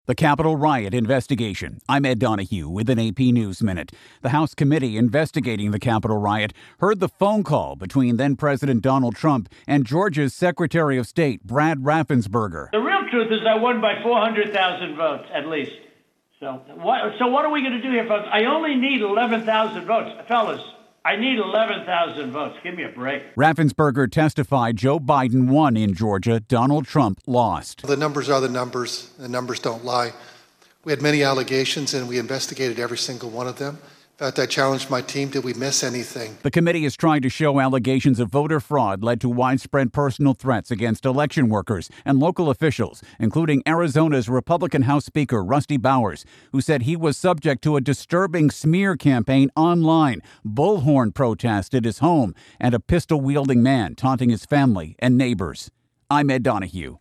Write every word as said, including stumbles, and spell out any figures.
The Capitol riot investigation. I'm Ed Donahue with an A P News Minute. The House committee investigating the Capitol riot heard the phone call between then-President Donald Trump and Georgia's Secretary of State, Brad Raffensperger. The real truth is I won by four hundred thousand votes, at least. So what, so what are we going to do here, folks? I only need eleven thousand votes. Fellas, I need eleven thousand votes. Give me a break. Raffensperger testified Joe Biden won in Georgia. Donald Trump lost. The numbers are the numbers. The numbers don't lie. We had many allegations, and we investigated every single one of them. In fact, I challenged my team, did we miss anything? The committee is trying to show allegations of voter fraud led to widespread personal threats against election workers and local officials, including Arizona's Republican House Speaker Rusty Bowers, who said he was subject to a disturbing smear campaign online, bullhorn protests at his home, and a pistol-wielding man taunting his family and neighbors. I'm Ed Donahue.